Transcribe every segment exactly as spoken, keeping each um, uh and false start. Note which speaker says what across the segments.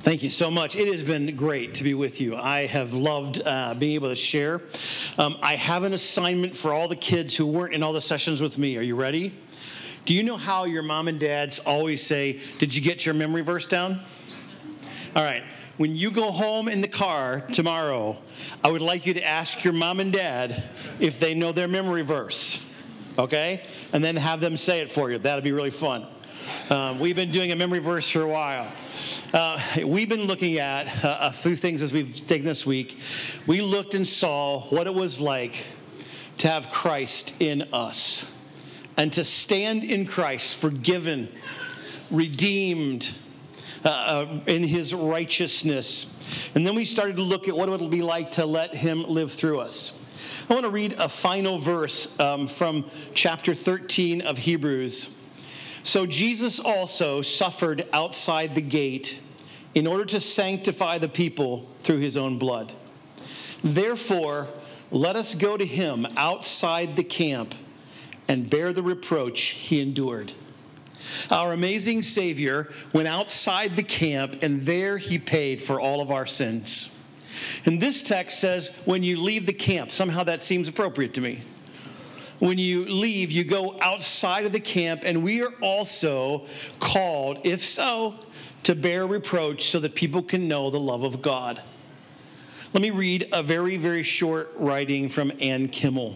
Speaker 1: Thank you so much. It has been great to be with you. I have loved uh, being able to share. Um, I have an assignment for all the kids who weren't in all the sessions with me. Are you ready? Do you know how your mom and dads always say, "Did you get your memory verse down?" All right. When you go home in the car tomorrow, I would like you to ask your mom and dad if they know their memory verse, okay? And then have them say it for you. That'd be really fun. Um, we've been doing a memory verse for a while. Uh, we've been looking at uh, a few things as we've taken this week. We looked and saw what it was like to have Christ in us and to stand in Christ, forgiven, redeemed uh, uh, in his righteousness. And then we started to look at what it would be like to let him live through us. I want to read a final verse um, from chapter thirteen of Hebrews. So Jesus also suffered outside the gate in order to sanctify the people through his own blood. Therefore, let us go to him outside the camp and bear the reproach he endured. Our amazing Savior went outside the camp, and there he paid for all of our sins. And this text says, when you leave the camp, somehow that seems appropriate to me. When you leave, you go outside of the camp, and we are also called, if so, to bear reproach so that people can know the love of God. Let me read a very, very short writing from Ann Kimmel.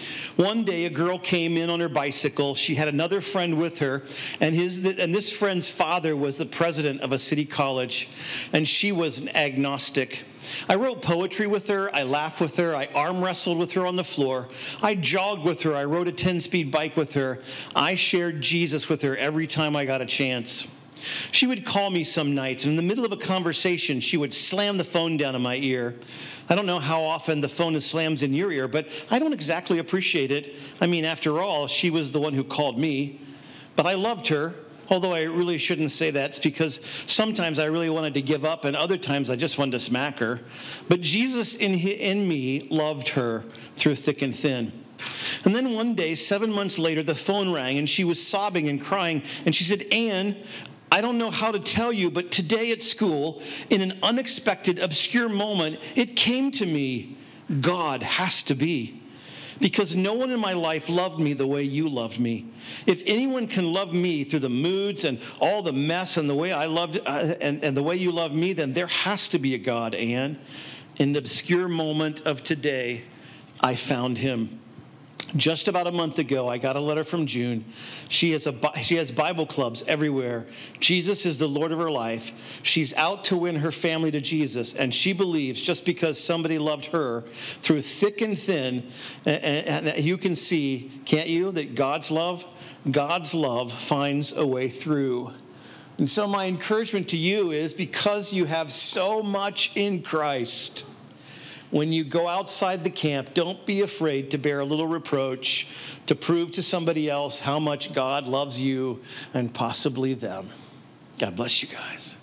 Speaker 1: One day, a girl came in on her bicycle. She had another friend with her, and his and this friend's father was the president of a city college, and she was an agnostic. I wrote poetry with her. I laughed with her. I arm wrestled with her on the floor. I jogged with her. I rode a ten-speed bike with her. I shared Jesus with her every time I got a chance. She would call me some nights, and in the middle of a conversation, she would slam the phone down in my ear. I don't know how often the phone slams in your ear, but I don't exactly appreciate it. I mean, after all, she was the one who called me. But I loved her, although I really shouldn't say that. It's because sometimes I really wanted to give up, and other times I just wanted to smack her. But Jesus in, in me loved her through thick and thin. And then one day, seven months later, the phone rang, and she was sobbing and crying. And she said, "Ann, I don't know how to tell you, but today at school, in an unexpected, obscure moment, it came to me, God has to be. Because no one in my life loved me the way you loved me. If anyone can love me through the moods and all the mess and the way I loved uh, and, and the way you love me, then there has to be a God, Ann. In the obscure moment of today, I found him." Just about a month ago, I got a letter from June. She has, a, she has Bible clubs everywhere. Jesus is the Lord of her life. She's out to win her family to Jesus, and she believes just because somebody loved her through thick and thin, and, and you can see, can't you, that God's love, God's love finds a way through. And so my encouragement to you is, because you have so much in Christ, when you go outside the camp, don't be afraid to bear a little reproach to prove to somebody else how much God loves you and possibly them. God bless you guys.